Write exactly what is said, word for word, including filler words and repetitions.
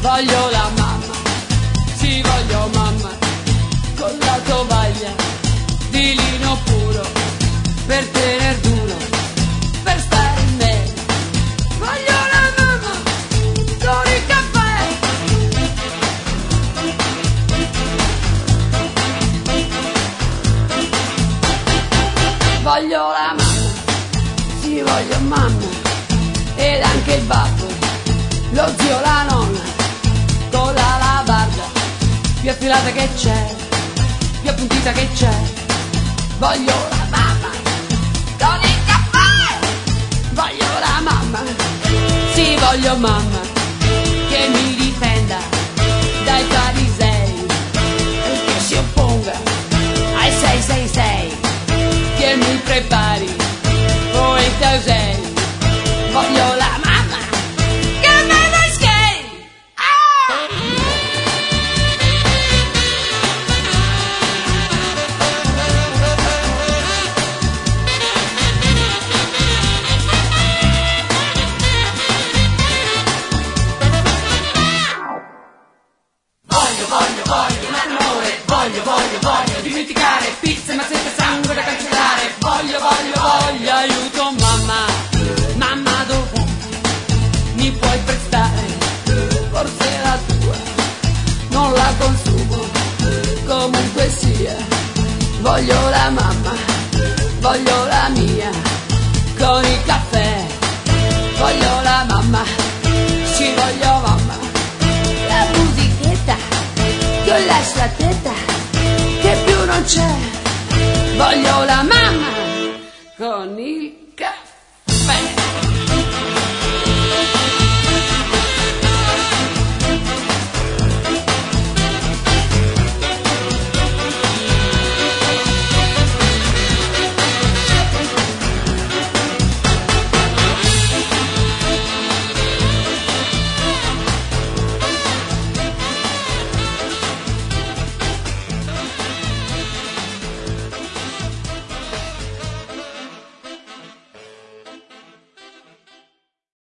Voglio la mamma, sì voglio mamma, con la tovaglia di lino puro, per tener duro, per stare in me. Voglio la mamma, con il caffè. Voglio la mamma, sì voglio mamma, ed anche il babbo, lo zio, la nonna, con la lavarda più affilata che c'è, più appuntita che c'è. Voglio la mamma, con il caffè. Voglio la mamma, sì voglio mamma, che mi difenda dai farisei e che si opponga ai sei sei sei, che mi prepari poi il tausei. Voglio la mamma, che me lo skate. Ah! Voglio, voglio, voglio un amore, voglio, voglio, voglio dimenticare pizza, mazzette, sangue da cancellare. Voglio, voglio, voglio aiuto mamma, mamma dov'è? Mi puoi prestare? Forse la tua, non la consumo, comunque sia. Voglio la mamma, voglio la mia, con il caffè. Voglio la mamma, ci voglio mamma, la musichetta, con la slatetta, che più non c'è. Voglio la mamma, con il